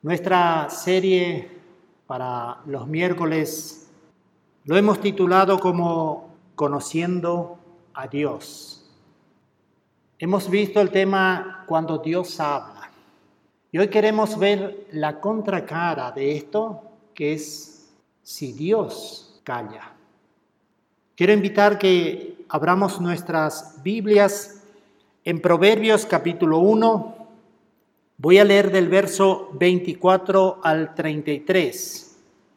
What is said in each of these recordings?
Nuestra serie para los miércoles lo hemos titulado como Conociendo a Dios. Hemos visto el tema cuando Dios habla. Y hoy queremos ver la contracara de esto, que es si Dios calla. Quiero invitar que abramos nuestras Biblias en Proverbios capítulo 1. Voy a leer del verso 24 al 33.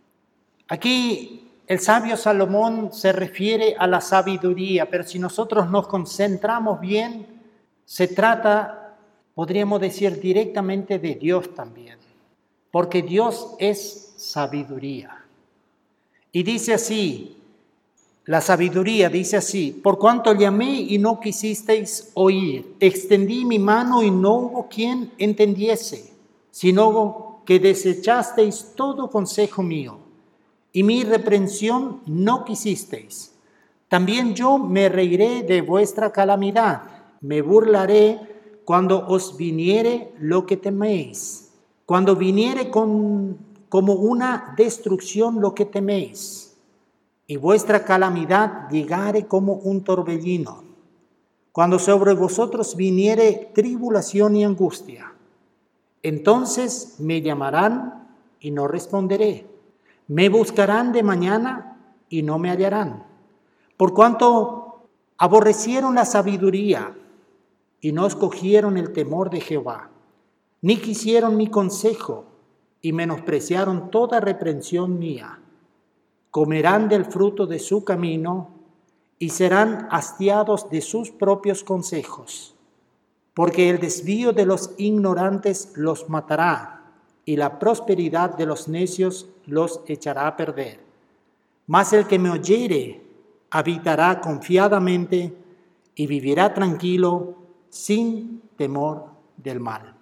Aquí el sabio Salomón se refiere a la sabiduría, pero si nosotros nos concentramos bien, se trata, podríamos decir, directamente de Dios también, porque Dios es sabiduría. Y dice así, la sabiduría dice así: por cuanto llamé y no quisisteis oír, extendí mi mano y no hubo quien entendiese, sino que desechasteis todo consejo mío, y mi reprensión no quisisteis. También yo me reiré de vuestra calamidad, me burlaré cuando os viniere lo que teméis, cuando viniere como una destrucción lo que teméis, y vuestra calamidad llegare como un torbellino, cuando sobre vosotros viniere tribulación y angustia. Entonces me llamarán y no responderé, me buscarán de mañana y no me hallarán, por cuanto aborrecieron la sabiduría y no escogieron el temor de Jehová, ni quisieron mi consejo y menospreciaron toda reprensión mía. Comerán del fruto de su camino y serán hastiados de sus propios consejos, porque el desvío de los ignorantes los matará y la prosperidad de los necios los echará a perder. Mas el que me oyere habitará confiadamente y vivirá tranquilo sin temor del mal.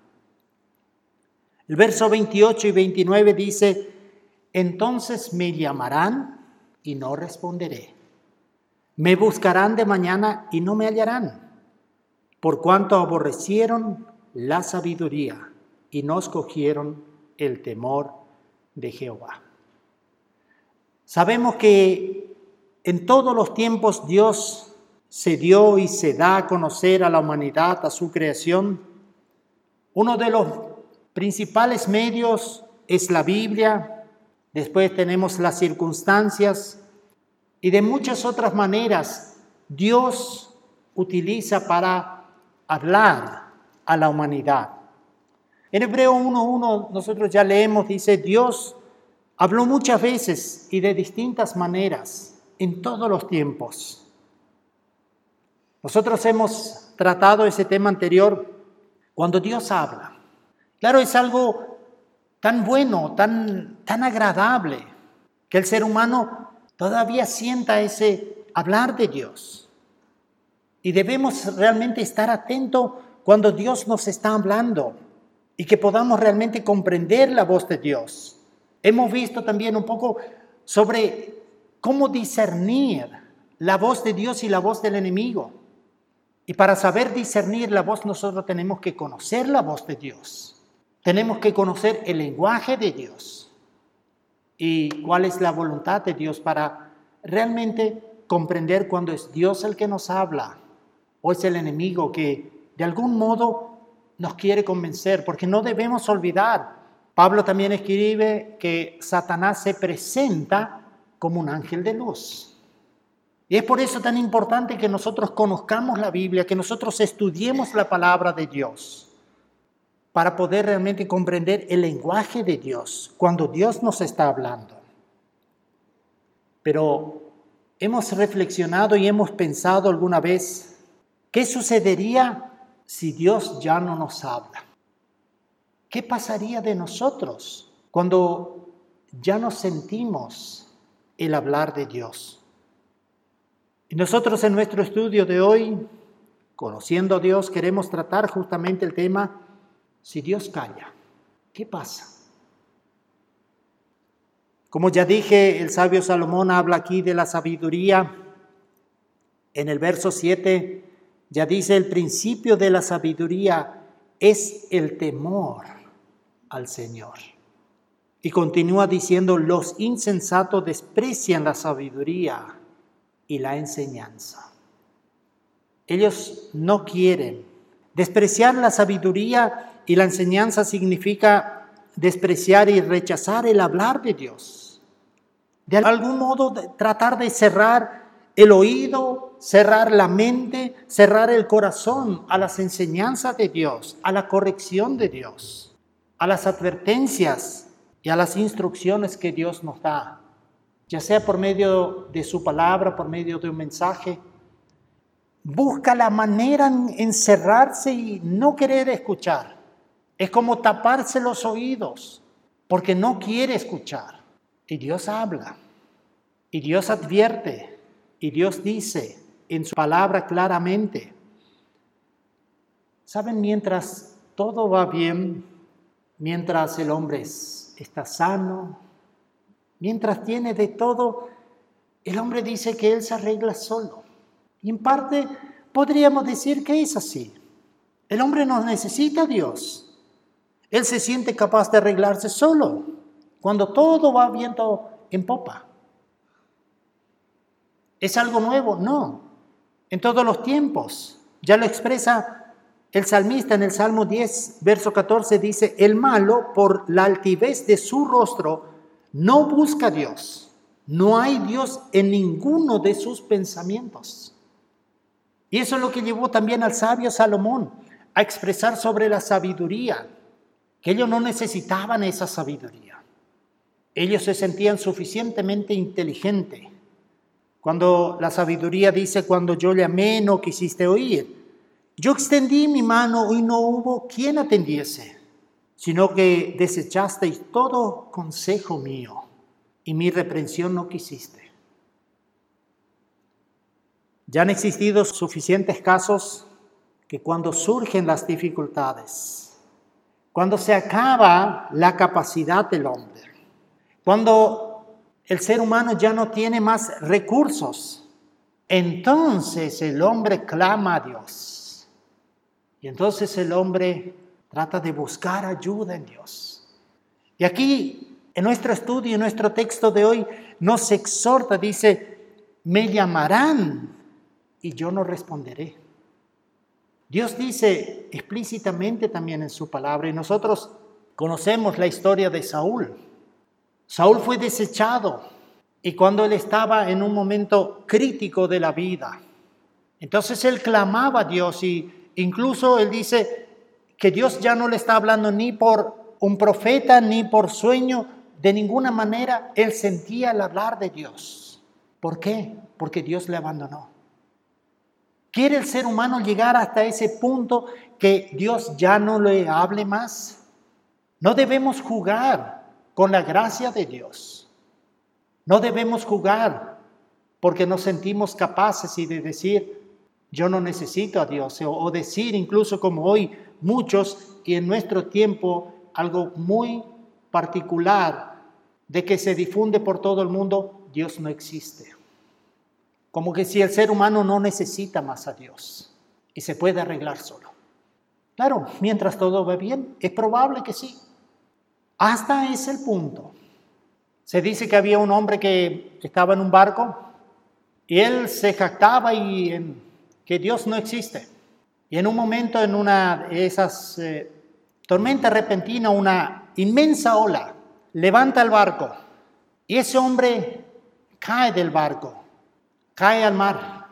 El verso 28 y 29 dice: entonces me llamarán y no responderé. Me buscarán de mañana y no me hallarán, por cuanto aborrecieron la sabiduría y no escogieron el temor de Jehová. Sabemos que en todos los tiempos Dios se dio y se da a conocer a la humanidad, a su creación. Uno de los principales medios es la Biblia. Después tenemos las circunstancias y de muchas otras maneras Dios utiliza para hablar a la humanidad. En Hebreo 1:1 nosotros ya leemos, dice: Dios habló muchas veces y de distintas maneras en todos los tiempos. Nosotros hemos tratado ese tema anterior, cuando Dios habla. Claro, es algo tan bueno, tan agradable, que el ser humano todavía sienta ese hablar de Dios. Y debemos realmente estar atentos cuando Dios nos está hablando y que podamos realmente comprender la voz de Dios. Hemos visto también un poco sobre cómo discernir la voz de Dios y la voz del enemigo. Y para saber discernir la voz, nosotros tenemos que conocer la voz de Dios. Tenemos que conocer el lenguaje de Dios y cuál es la voluntad de Dios para realmente comprender cuando es Dios el que nos habla o es el enemigo que de algún modo nos quiere convencer, porque no debemos olvidar, Pablo también escribe que Satanás se presenta como un ángel de luz. Y es por eso tan importante que nosotros conozcamos la Biblia, que nosotros estudiemos la palabra de Dios, para poder realmente comprender el lenguaje de Dios cuando Dios nos está hablando. Pero hemos reflexionado y hemos pensado alguna vez, ¿qué sucedería si Dios ya no nos habla? ¿Qué pasaría de nosotros cuando ya no sentimos el hablar de Dios? Y nosotros en nuestro estudio de hoy, Conociendo a Dios, queremos tratar justamente el tema: si Dios calla, ¿qué pasa? Como ya dije, el sabio Salomón habla aquí de la sabiduría. En el verso 7 ya dice: el principio de la sabiduría es el temor al Señor. Y continúa diciendo, los insensatos desprecian la sabiduría y la enseñanza. Ellos no quieren. Despreciar la sabiduría y la enseñanza significa despreciar y rechazar el hablar de Dios. De algún modo tratar de cerrar el oído, cerrar la mente, cerrar el corazón a las enseñanzas de Dios, a la corrección de Dios, a las advertencias y a las instrucciones que Dios nos da, ya sea por medio de su palabra, por medio de un mensaje. Busca la manera en encerrarse y no querer escuchar. Es como taparse los oídos porque no quiere escuchar. Y Dios habla, y Dios advierte, y Dios dice en su palabra claramente. ¿Saben? Mientras todo va bien, mientras el hombre está sano, mientras tiene de todo, el hombre dice que él se arregla solo. Y en parte podríamos decir que es así. El hombre no necesita a Dios. Él se siente capaz de arreglarse solo cuando todo va viento en popa. ¿Es algo nuevo? No. En todos los tiempos. Ya lo expresa el salmista en el Salmo 10, verso 14, dice, el malo, por la altivez de su rostro, no busca a Dios. No hay Dios en ninguno de sus pensamientos. Y eso es lo que llevó también al sabio Salomón a expresar sobre la sabiduría, que ellos no necesitaban esa sabiduría. Ellos se sentían suficientemente inteligentes. Cuando la sabiduría dice, cuando yo llamé no quisiste oír. Yo extendí mi mano y no hubo quien atendiese, sino que desechasteis todo consejo mío y mi reprensión no quisiste. Ya han existido suficientes casos que cuando surgen las dificultades, cuando se acaba la capacidad del hombre, cuando el ser humano ya no tiene más recursos, entonces el hombre clama a Dios. Y entonces el hombre trata de buscar ayuda en Dios. Y aquí, en nuestro estudio, en nuestro texto de hoy, nos exhorta, dice, me llamarán y yo no responderé. Dios dice explícitamente también en su palabra, y nosotros conocemos la historia de Saúl. Saúl fue desechado, y cuando él estaba en un momento crítico de la vida, entonces él clamaba a Dios, y incluso él dice que Dios ya no le está hablando ni por un profeta, ni por sueño, de ninguna manera él sentía el hablar de Dios. ¿Por qué? Porque Dios le abandonó. ¿Quiere el ser humano llegar hasta ese punto que Dios ya no le hable más? No debemos jugar con la gracia de Dios. No debemos jugar porque nos sentimos capaces y de decir, yo no necesito a Dios. O decir incluso como hoy muchos y en nuestro tiempo algo muy particular de que se difunde por todo el mundo, Dios no existe. Como que si el ser humano no necesita más a Dios y se puede arreglar solo. Claro, mientras todo va bien, es probable que sí. Hasta ese punto. Se dice que había un hombre que estaba en un barco y él se jactaba que Dios no existe. Y en un momento, en una de esas tormentas repentinas, una inmensa ola levanta el barco y ese hombre cae del barco. Cae al mar.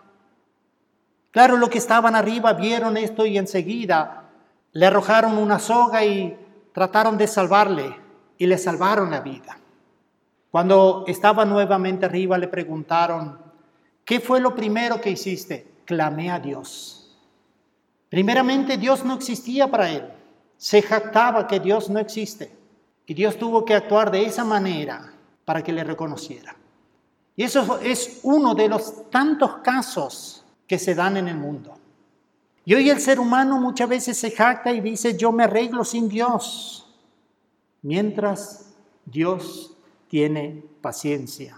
Claro, los que estaban arriba vieron esto y enseguida le arrojaron una soga y trataron de salvarle y le salvaron la vida. Cuando estaba nuevamente arriba le preguntaron, ¿qué fue lo primero que hiciste? Clamé a Dios. Primeramente Dios no existía para él. Se jactaba que Dios no existe. Y Dios tuvo que actuar de esa manera para que le reconociera. Y eso es uno de los tantos casos que se dan en el mundo. Y hoy el ser humano muchas veces se jacta y dice, yo me arreglo sin Dios, mientras Dios tiene paciencia.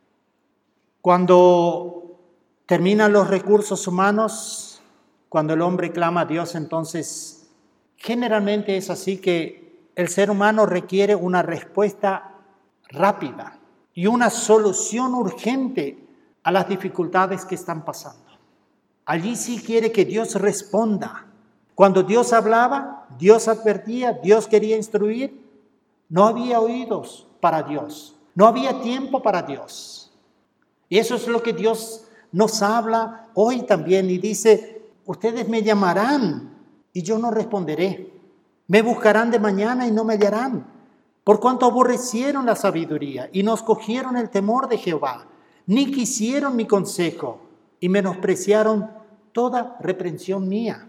Cuando terminan los recursos humanos, cuando el hombre clama a Dios, entonces generalmente es así que el ser humano requiere una respuesta rápida y una solución urgente a las dificultades que están pasando. Allí sí quiere que Dios responda. Cuando Dios hablaba, Dios advertía, Dios quería instruir, no había oídos para Dios, no había tiempo para Dios. Y eso es lo que Dios nos habla hoy también y dice, ustedes me llamarán y yo no responderé. Me buscarán de mañana y no me hallarán, por cuanto aborrecieron la sabiduría y no escogieron el temor de Jehová, ni quisieron mi consejo y menospreciaron toda reprensión mía.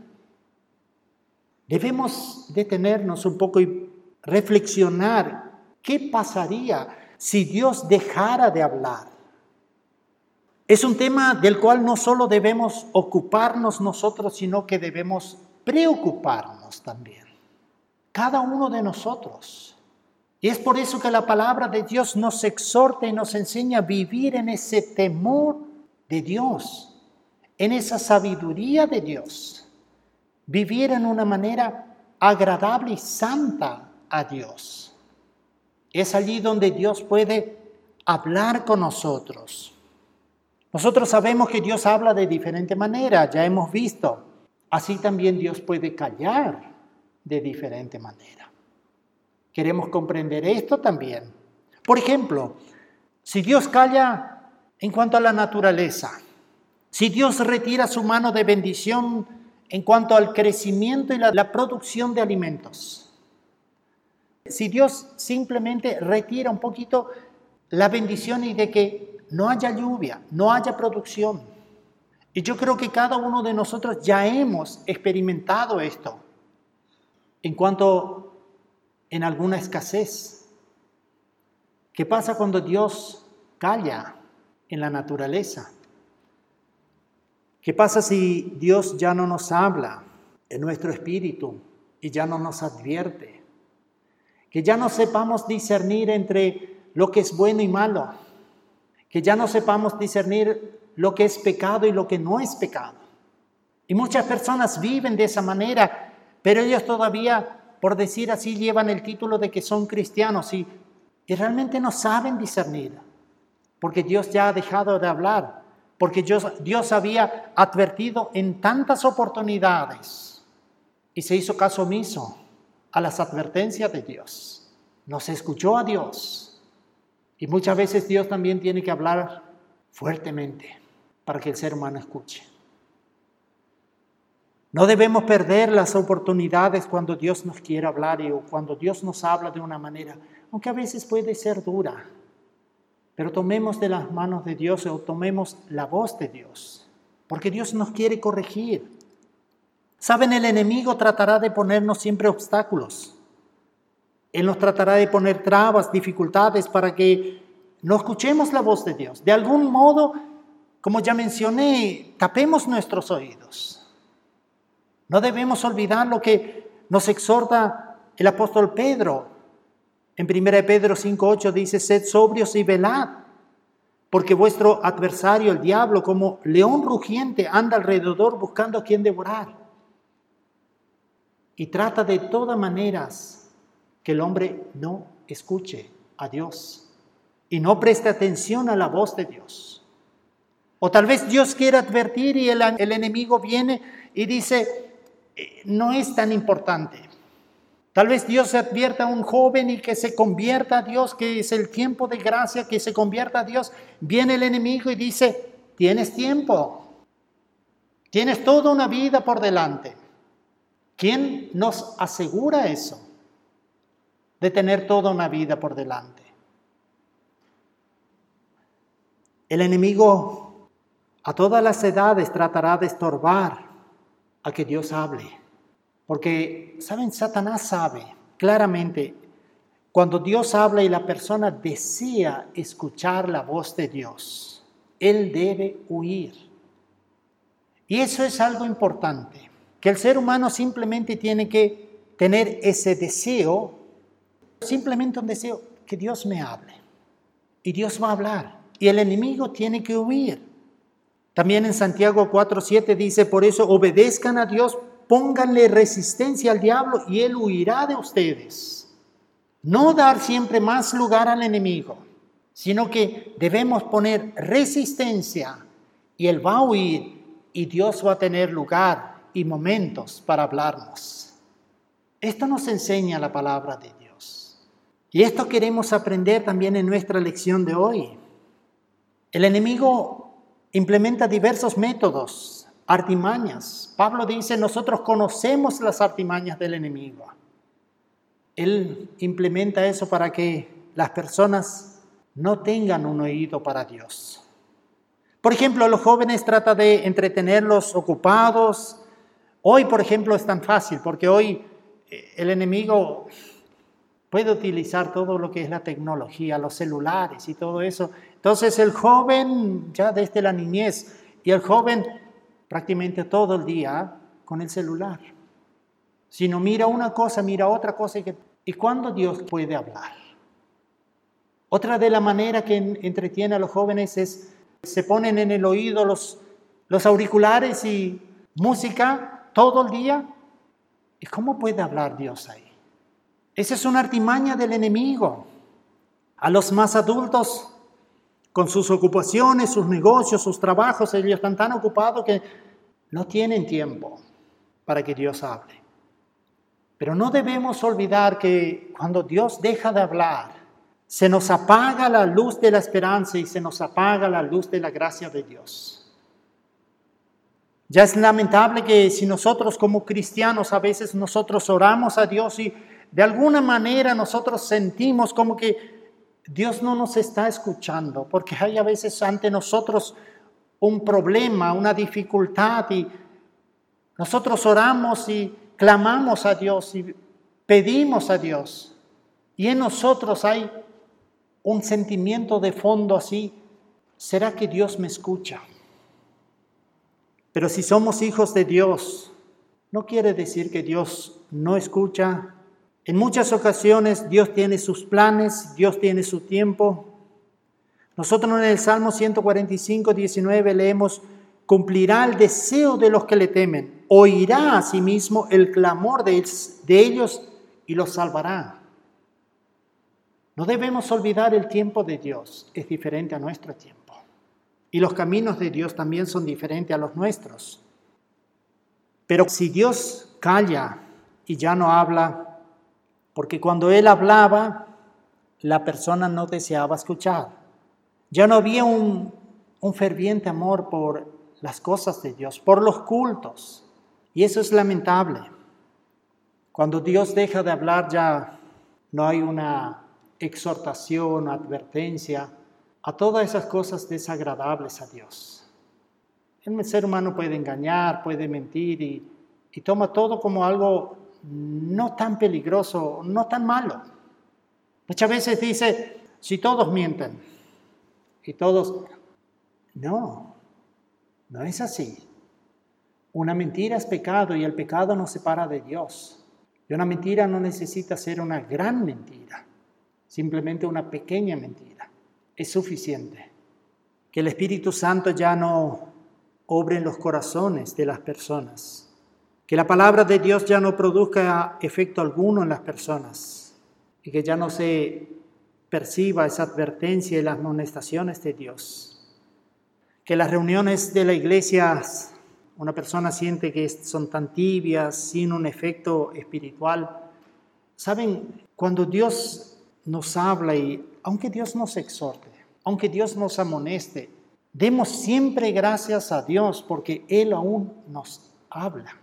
Debemos detenernos un poco y reflexionar qué pasaría si Dios dejara de hablar. Es un tema del cual no solo debemos ocuparnos nosotros, sino que debemos preocuparnos también. Cada uno de nosotros. Y es por eso que la palabra de Dios nos exhorta y nos enseña a vivir en ese temor de Dios, en esa sabiduría de Dios. Vivir en una manera agradable y santa a Dios. Es allí donde Dios puede hablar con nosotros. Nosotros sabemos que Dios habla de diferente manera, ya hemos visto. Así también Dios puede callar de diferente manera. Queremos comprender esto también. Por ejemplo, si Dios calla en cuanto a la naturaleza, si Dios retira su mano de bendición en cuanto al crecimiento y la producción de alimentos, si Dios simplemente retira un poquito la bendición y de que no haya lluvia, no haya producción. Y yo creo que cada uno de nosotros ya hemos experimentado esto. En cuanto en alguna escasez, ¿qué pasa cuando Dios calla en la naturaleza? ¿Qué pasa si Dios ya no nos habla en nuestro espíritu y ya no nos advierte? Que ya no sepamos discernir entre lo que es bueno y malo. Que ya no sepamos discernir lo que es pecado y lo que no es pecado. Y muchas personas viven de esa manera, pero ellos todavía, por decir así, llevan el título de que son cristianos y realmente no saben discernir, porque Dios ya ha dejado de hablar, porque Dios había advertido en tantas oportunidades y se hizo caso omiso a las advertencias de Dios. No se escuchó a Dios. Y muchas veces Dios también tiene que hablar fuertemente para que el ser humano escuche. No debemos perder las oportunidades cuando Dios nos quiere hablar o cuando Dios nos habla de una manera, aunque a veces puede ser dura. Pero tomemos de las manos de Dios o tomemos la voz de Dios, porque Dios nos quiere corregir. Saben, el enemigo tratará de ponernos siempre obstáculos. Él nos tratará de poner trabas, dificultades para que no escuchemos la voz de Dios. De algún modo, como ya mencioné, tapemos nuestros oídos. No debemos olvidar lo que nos exhorta el apóstol Pedro. En 1 Pedro 5:8 dice, sed sobrios y velad, porque vuestro adversario, el diablo, como león rugiente, anda alrededor buscando a quien devorar. Y trata de todas maneras que el hombre no escuche a Dios y no preste atención a la voz de Dios. O tal vez Dios quiere advertir y el enemigo viene y dice, no es tan importante. Tal vez Dios advierta a un joven y que se convierta a Dios, que es el tiempo de gracia, que se convierta a Dios. Viene el enemigo y dice, tienes tiempo, tienes toda una vida por delante. ¿Quién nos asegura eso? De tener toda una vida por delante. El enemigo a todas las edades tratará de estorbar a que Dios hable. Porque, ¿saben? Satanás sabe claramente cuando Dios habla y la persona desea escuchar la voz de Dios, él debe huir. Y eso es algo importante, que el ser humano simplemente tiene que tener ese deseo, simplemente un deseo, que Dios me hable. Y Dios va a hablar. Y el enemigo tiene que huir. También en Santiago 4:7 dice, por eso obedezcan a Dios, pónganle resistencia al diablo y él huirá de ustedes. No dar siempre más lugar al enemigo, sino que debemos poner resistencia y él va a huir y Dios va a tener lugar y momentos para hablarnos. Esto nos enseña la palabra de Dios. Y esto queremos aprender también en nuestra lección de hoy. El enemigo implementa diversos métodos, artimañas. Pablo dice, nosotros conocemos las artimañas del enemigo. Él implementa eso para que las personas no tengan un oído para Dios. Por ejemplo, a los jóvenes trata de entretenerlos ocupados. Hoy, por ejemplo, es tan fácil porque hoy el enemigo puede utilizar todo lo que es la tecnología, los celulares y todo eso. Entonces el joven, ya desde la niñez, y el joven prácticamente todo el día con el celular. Si no mira una cosa, mira otra cosa. ¿Y cuándo Dios puede hablar? Otra de la manera que entretiene a los jóvenes es, se ponen en el oído los auriculares y música todo el día. ¿Y cómo puede hablar Dios ahí? Esa es una artimaña del enemigo. A los más adultos, con sus ocupaciones, sus negocios, sus trabajos, ellos están tan ocupados que no tienen tiempo para que Dios hable. Pero no debemos olvidar que cuando Dios deja de hablar, se nos apaga la luz de la esperanza y se nos apaga la luz de la gracia de Dios. Ya es lamentable que si nosotros como cristianos a veces nosotros oramos a Dios y de alguna manera nosotros sentimos como que Dios no nos está escuchando, porque hay a veces ante nosotros un problema, una dificultad y nosotros oramos y clamamos a Dios y pedimos a Dios y en nosotros hay un sentimiento de fondo así, ¿será que Dios me escucha? Pero si somos hijos de Dios, no quiere decir que Dios no escucha. En muchas ocasiones Dios tiene sus planes, Dios tiene su tiempo. Nosotros en el Salmo 145, 19 leemos, cumplirá el deseo de los que le temen, oirá a sí mismo el clamor de ellos y los salvará. No debemos olvidar el tiempo de Dios, es diferente a nuestro tiempo. Y los caminos de Dios también son diferentes a los nuestros. Pero si Dios calla y ya no habla, porque cuando Él hablaba, la persona no deseaba escuchar. Ya no había un ferviente amor por las cosas de Dios, por los cultos. Y eso es lamentable. Cuando Dios deja de hablar ya no hay una exhortación, advertencia a todas esas cosas desagradables a Dios. El ser humano puede engañar, puede mentir y toma todo como algo no tan peligroso, no tan malo. Muchas veces dice, si todos mienten y todos... No es así. Una mentira es pecado y el pecado nos separa de Dios. Y una mentira no necesita ser una gran mentira, simplemente una pequeña mentira. Es suficiente. Que el Espíritu Santo ya no obre en los corazones de las personas. Que la palabra de Dios ya no produzca efecto alguno en las personas. Y que ya no se perciba esa advertencia y las amonestaciones de Dios. Que las reuniones de la iglesia, una persona siente que son tan tibias, sin un efecto espiritual. ¿Saben? Cuando Dios nos habla y aunque Dios nos exhorte, aunque Dios nos amoneste, demos siempre gracias a Dios porque Él aún nos habla.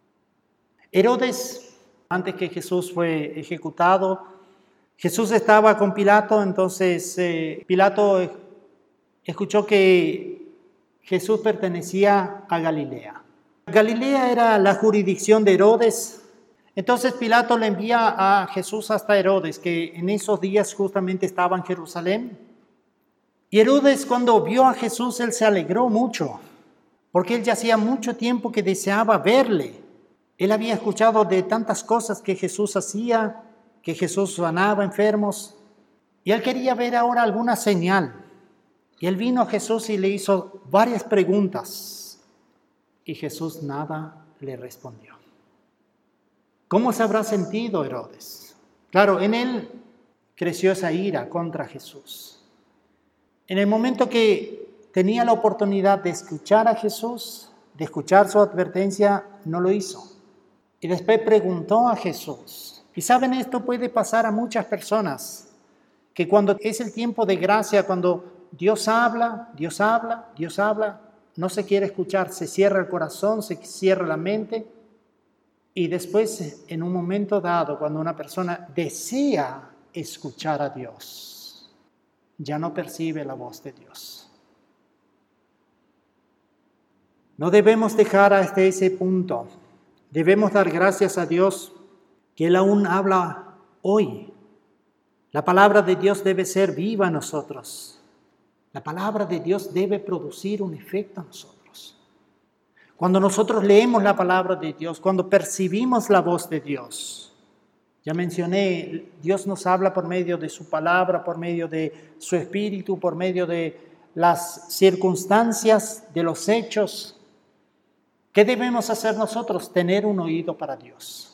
Herodes, antes que Jesús fue ejecutado, Jesús estaba con Pilato, entonces Pilato escuchó que Jesús pertenecía a Galilea. Galilea era la jurisdicción de Herodes. Entonces Pilato le envía a Jesús hasta Herodes, que en esos días justamente estaba en Jerusalén. Y Herodes, cuando vio a Jesús, él se alegró mucho, porque él ya hacía mucho tiempo que deseaba verle. Él había escuchado de tantas cosas que Jesús hacía, que Jesús sanaba enfermos, y él quería ver ahora alguna señal. Y él vino a Jesús y le hizo varias preguntas, y Jesús nada le respondió. ¿Cómo se habrá sentido Herodes? Claro, en él creció esa ira contra Jesús. En el momento que tenía la oportunidad de escuchar a Jesús, de escuchar su advertencia, no lo hizo. Y después preguntó a Jesús. Y saben, esto puede pasar a muchas personas, que cuando es el tiempo de gracia, cuando Dios habla, no se quiere escuchar, se cierra el corazón, se cierra la mente. Y después, en un momento dado, cuando una persona desea escuchar a Dios, ya no percibe la voz de Dios. No debemos dejar hasta ese punto. Debemos dar gracias a Dios que Él aún habla hoy. La palabra de Dios debe ser viva en nosotros. La palabra de Dios debe producir un efecto en nosotros. Cuando nosotros leemos la palabra de Dios, cuando percibimos la voz de Dios, ya mencioné, Dios nos habla por medio de su palabra, por medio de su espíritu, por medio de las circunstancias, de los hechos. ¿Qué debemos hacer nosotros? Tener un oído para Dios.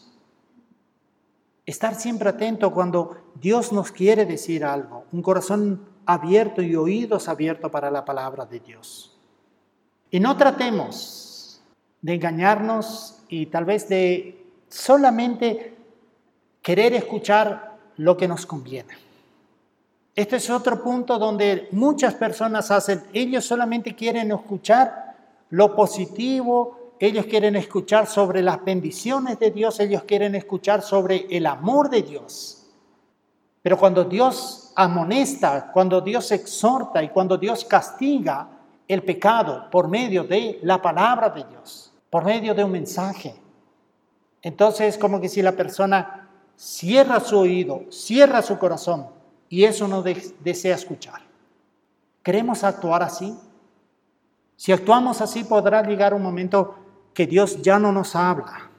Estar siempre atento cuando Dios nos quiere decir algo. Un corazón abierto y oídos abiertos para la palabra de Dios. Y no tratemos de engañarnos y tal vez de solamente querer escuchar lo que nos conviene. Este es otro punto donde muchas personas hacen. Ellos solamente quieren escuchar lo positivo. Ellos quieren escuchar sobre las bendiciones de Dios, ellos quieren escuchar sobre el amor de Dios. Pero cuando Dios amonesta, cuando Dios exhorta y cuando Dios castiga el pecado por medio de la palabra de Dios, por medio de un mensaje, entonces es como que si la persona cierra su oído, cierra su corazón y eso no desea escuchar. ¿Queremos actuar así? Si actuamos así, podrá llegar un momento que Dios ya no nos habla.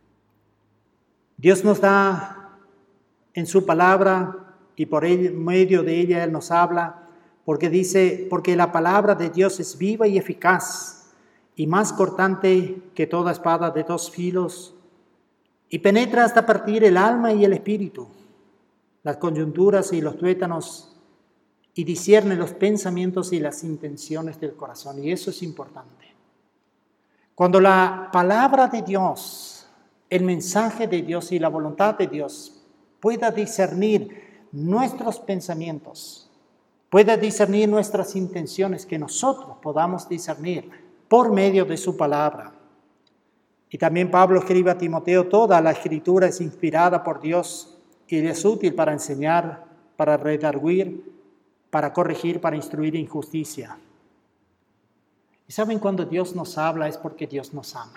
Dios nos da en su palabra y por medio de ella Él nos habla, porque dice, porque la palabra de Dios es viva y eficaz y más cortante que toda espada de dos filos y penetra hasta partir el alma y el espíritu, las coyunturas y los tuétanos y discierne los pensamientos y las intenciones del corazón. Y eso es importante. Cuando la palabra de Dios, el mensaje de Dios y la voluntad de Dios pueda discernir nuestros pensamientos, pueda discernir nuestras intenciones, que nosotros podamos discernir por medio de su palabra. Y también Pablo escribe a Timoteo, toda la escritura es inspirada por Dios y es útil para enseñar, para redarguir, para corregir, para instruir en justicia. Y saben, cuando Dios nos habla es porque Dios nos ama.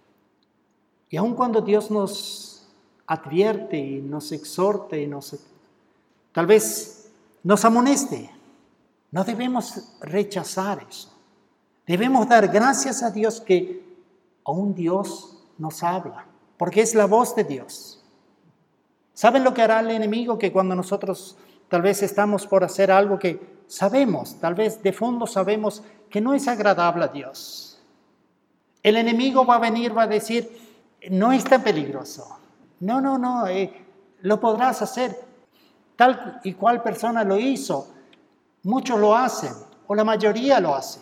Y aun cuando Dios nos advierte y nos exhorte y tal vez nos amoneste, no debemos rechazar eso. Debemos dar gracias a Dios que aún Dios nos habla, porque es la voz de Dios. ¿Saben lo que hará el enemigo? Que cuando nosotros tal vez estamos por hacer algo que sabemos, tal vez de fondo sabemos que no es agradable a Dios. El enemigo va a venir, va a decir, no es tan peligroso. No, lo podrás hacer. Tal y cual persona lo hizo. Muchos lo hacen, o la mayoría lo hace.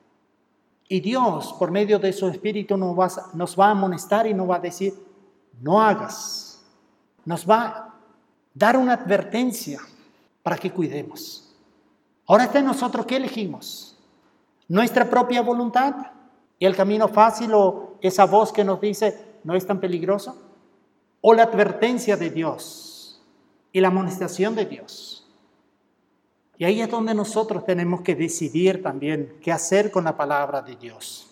Y Dios, por medio de su Espíritu, nos va a amonestar y nos va a decir, no hagas. Nos va a dar una advertencia para que cuidemos. Ahora está en nosotros, ¿qué elegimos? ¿Nuestra propia voluntad? ¿Y el camino fácil o esa voz que nos dice, no es tan peligroso? ¿O la advertencia de Dios y la amonestación de Dios? Y ahí es donde nosotros tenemos que decidir también qué hacer con la palabra de Dios.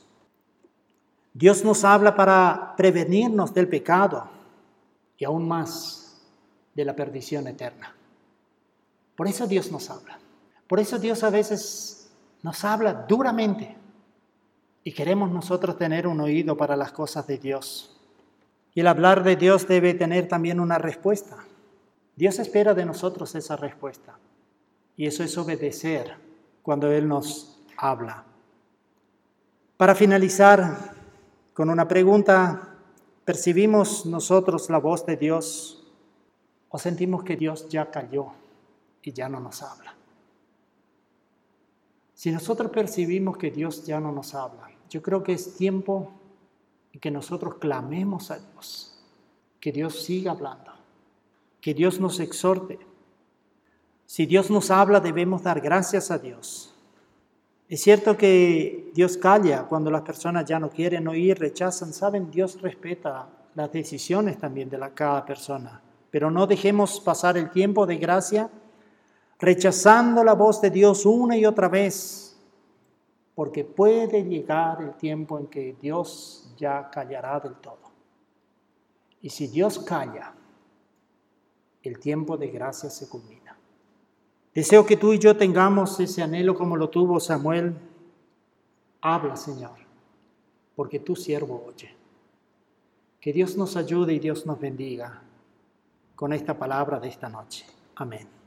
Dios nos habla para prevenirnos del pecado y aún más de la perdición eterna. Por eso Dios nos habla. Por eso Dios a veces nos habla duramente y queremos nosotros tener un oído para las cosas de Dios. Y el hablar de Dios debe tener también una respuesta. Dios espera de nosotros esa respuesta. Y eso es obedecer cuando Él nos habla. Para finalizar con una pregunta, ¿percibimos nosotros la voz de Dios o sentimos que Dios ya calló? y ya no nos habla. Si nosotros percibimos que Dios ya no nos habla, yo creo que es tiempo en que nosotros clamemos a Dios, que Dios siga hablando, que Dios nos exhorte. Si Dios nos habla, debemos dar gracias a Dios. Es cierto que Dios calla cuando las personas ya no quieren oír, rechazan. Saben, Dios respeta las decisiones también de cada persona. Pero no dejemos pasar el tiempo de gracia rechazando la voz de Dios una y otra vez, porque puede llegar el tiempo en que Dios ya callará del todo. Y si Dios calla, el tiempo de gracia se culmina. Deseo que tú y yo tengamos ese anhelo como lo tuvo Samuel. Habla, Señor, porque tu siervo oye. Que Dios nos ayude y Dios nos bendiga con esta palabra de esta noche. Amén.